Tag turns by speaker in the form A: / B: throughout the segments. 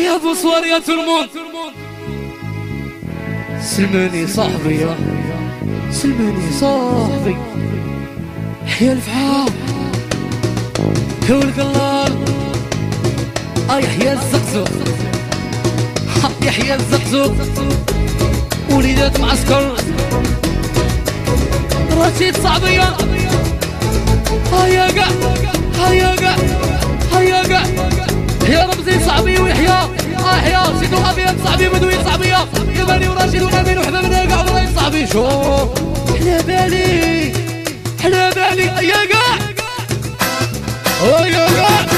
A: يا بوسوار يا تلمون. سلماني صاحبي يا سلماني صاحبي، حيا الفعال هو القلال، يحيى الزقزوق، يحيى الزقزوق، وليدات معسكر رشيد صعبية، هيا قع هيا قع هيا قع، يا رمزي صعبي ويحيى يحيى سيدو ابيض صعبي مدوي صعبية، يماني وراشد ونبيل وحباب ناقع وراي صعبي، شوف حلا بالي حلا بالي، هيا قع هيا قع.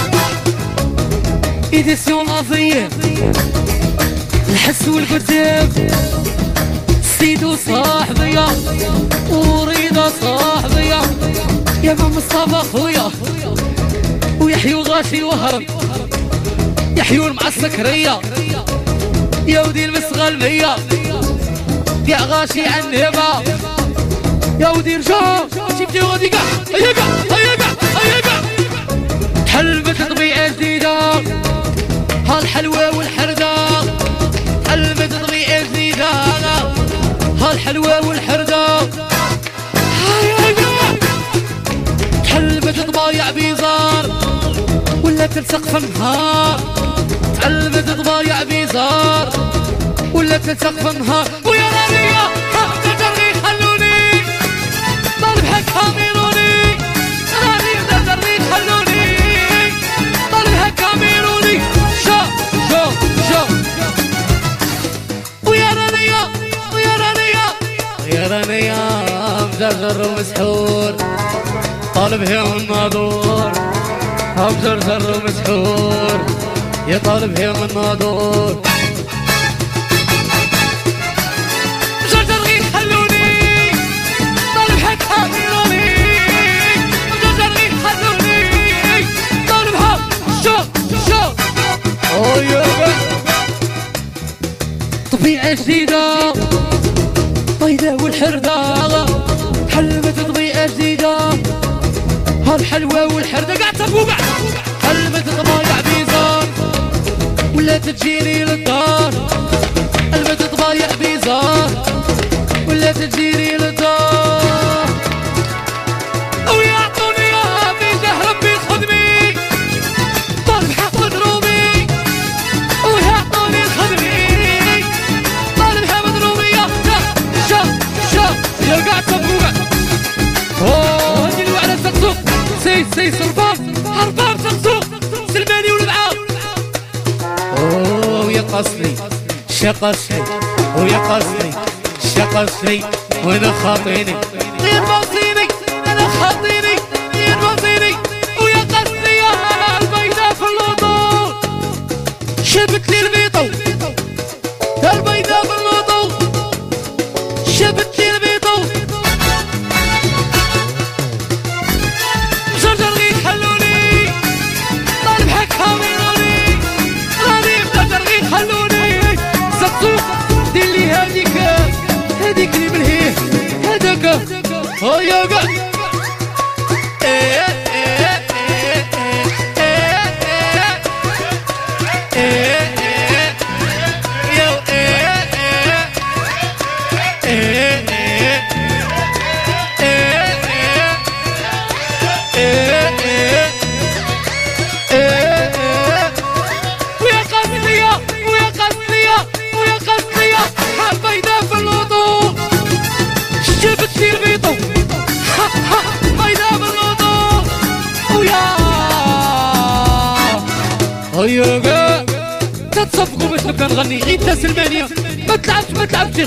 A: إديسيون عظيم الحس والكتاب، سيدو صاحبية وريضة صاحبية، يا مام مصطفى خويا ويحيو غاشي وهرب، يحيو مع السكرية يا ودي المسغى المية، يا غاشي عنبة يا ودي رجع شفتي غادي قع، هيا قع هيا قع هيا قع. حلبة طبيعة جديدة هالحلوة والحردة، حلبة طبيعة جديدة هالحلوة والحردة، هيا قع. حلبة ضبايع بيزار ولا تلصق في النهار، حلبة ضبايع بيزار ولا تلصق في النهار، ويا رانية تجري خلوني طالب حق كاميروني، راني تجري خلوني طالب حق كاميروني، شو شو شو. ويا رانية ويا رانية ويا رانية مجرجر ومسحور، طالب هي الناظور مجرجر ومسحور، يا طالب هي الناظور، مجرجر غير خلوني طالب حق كاميروني، مجرجر غير خلوني طالب حق شو شو. طبيعة جديدة بيضاء والحردة، حلبة طبيعة جديدة هالحلوة والحردة، قاعد تفوقع حلبة طبايع بيزار ولا تجيني للدار، حلبة طبايع بيزار ولا تجيني للدار، ويعطوني يا بيجه ربي خدمي طالب حق مضروبي، ويعطوني خدمي طالب حق مضروبي، يا شوف شوف يا قاعد تفوقع. هادي الوعلة زقزوق سي صرباب هرباب زقزوق سلماني والبعاض، ويا قصري شقصري ويا قصري شقصري وانا خاطيني غير باصيني، انا خاطيني غير باصيني، ويا قصري يا البيضاء في اللوطو شبت لي البيضو، البيضاء في اللوطو شبت لي البيضو، مجرجر غير خلوني طالب حق كاميروني، راني مجرجر غير خلوني، زقزوق دير لي هذيك اللي بالهيه هذاك هيا قع. هيا قا تتصفقوا باش نبدا نغني، غير انت سلمانية ما تلعبش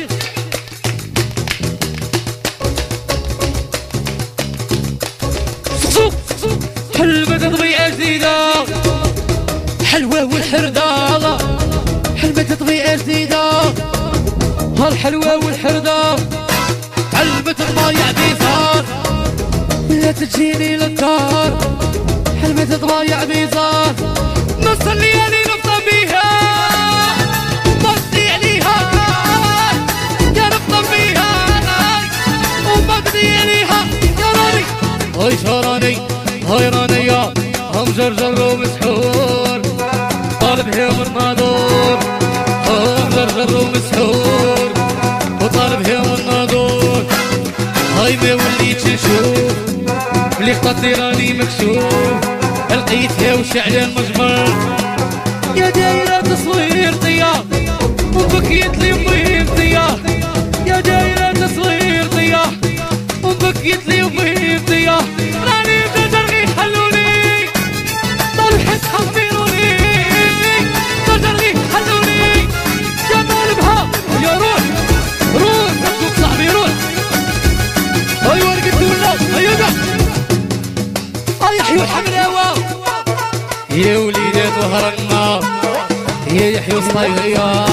A: سقسوق حلبة تطبيعة جديدة حلوة والحردة، حلبة تطبيعة جديدة هالحلوة والحردة، حلبة تضايع بيزار ولا تجيني للدار، حلبة تضايع بيزار نصلي لي نفطر بيها وبدي عليها، يا نفطر بيها وبدي عليها، يا راني هاي شراني هاي رانية هم جرجر ومسحور، طالب طالبها من ناظور غرغر ومسحور وطالبها من ناظور هاي ما وليتش نشوف اللي خطي راني مكشوف لقيتها وشعلان مجمر يا دايرة تصوير طيار وبكيت لي امي طيار يا دايرة تصوير طيار وبكيت لي امي طيار راني تجرغي حلوني طلحت حميروني تجرغي حلوني جمال بها يا روح روح مكتوب صاحبي روح هاي ورقة ولا هيا قاع هاي يحيوا الحمراوة يا وليدات ظهر النار يا يحيوا الصيغية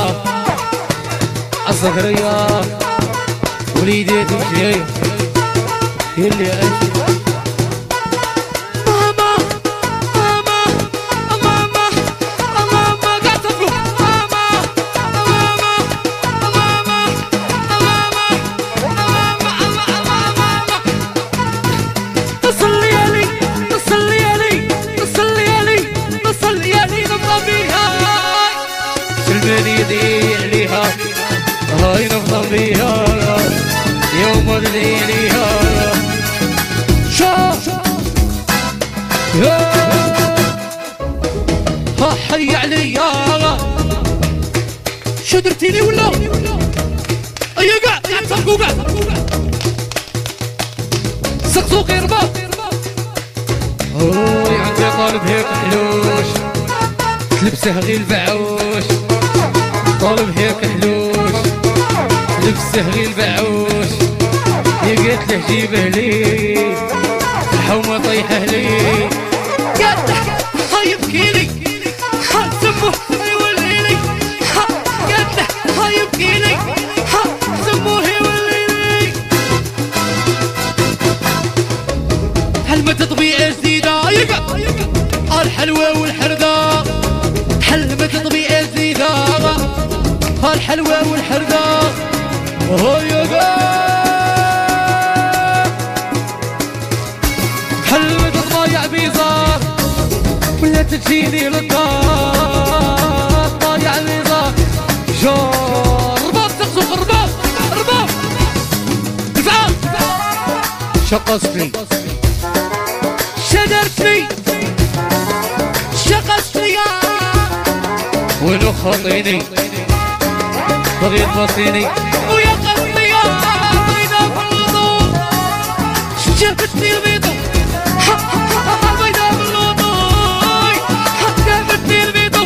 A: الصغرية وليدات وجاية يا اللي عايشة ماما ماما ماما ماما قاعد تفرق ماما ماما ماما ماما تصلي علي تصلي علي تصلي علي تصلي علي نبضى بيها سلماني يدي عليها هاي نبضى بيها يوم ادعي ليها شوف ها حي عليا شو درتيلي ولا ايا قاع تفرقوا قاع سقسوقي رباط هوي عندي طالب هيك حلوش تلبسه غير البعوش طالب هيك حلوش تلبسه غير البعوش يا قالت له جيبه لي الحومه طيحه لي قالت له هاي يبكيلي ها سموه يوليلي ها قالت له هاي يبكيلي ها سموه يوليلي حلمة تطبيعة جديدة يقع الحلوة والحردة حلمة تطبيعة جديدة الحلوة والحردة هاي يقع حلمة تضايع بيزار ولا تجيني للدار ضايع بيزار جار رباط تقصف رباط رباط دفعة شقصتني شدرتني شقصتني ولو خاطيني بغيت بطيني ويا قصدي بيضا في الوضوء شفتني البيضة بيضا في الوضوء شفتني البيضة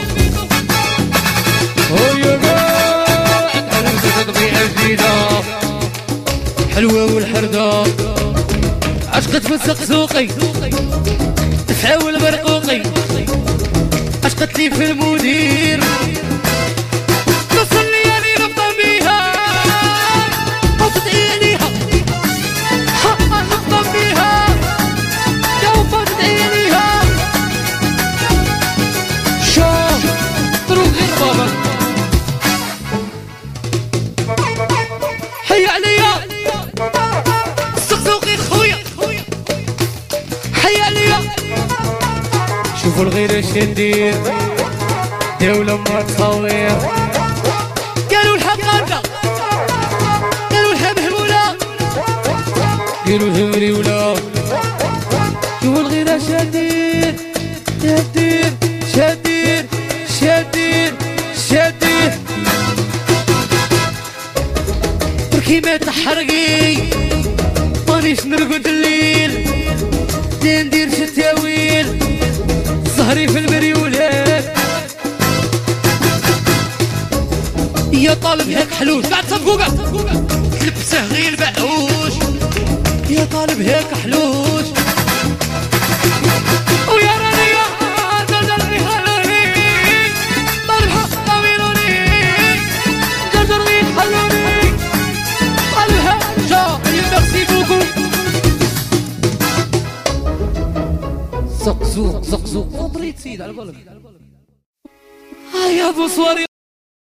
A: ويا قاعد حلوة تطبيعة جديدة حلوة والحردة عشقت في السقسوقي تحاول برقوقي عشقت لي في المدير تصلي يعني نبضى بيها او تدعي عليها نبضى بيها دوبا تدعي عليها شوف طرق غير بابا حي عليا السقسوقي خويا حي عليا شوفوا الغيرة شندير دولة ما تصوير قالوا الحقادة قالوا الهمهمولة قالوا الهمريولة شوفوا الغيرة شندير شندير شندير شندير شندير بركي ما تحرقي مانيش نرقد الليل ندير شتاويل سهري في المريولات يا طالب هيك حلوش بعد صفقوا قاع تلبسه غير البعوش يا طالب هيك حلوش ويا راني يا جرجرني حلوني طالبها طويلوني جرجرني حلوني طالبها جا ميرسي بوكو زقزوق زقزوق بريد سيد على بالك هيا ابو صوري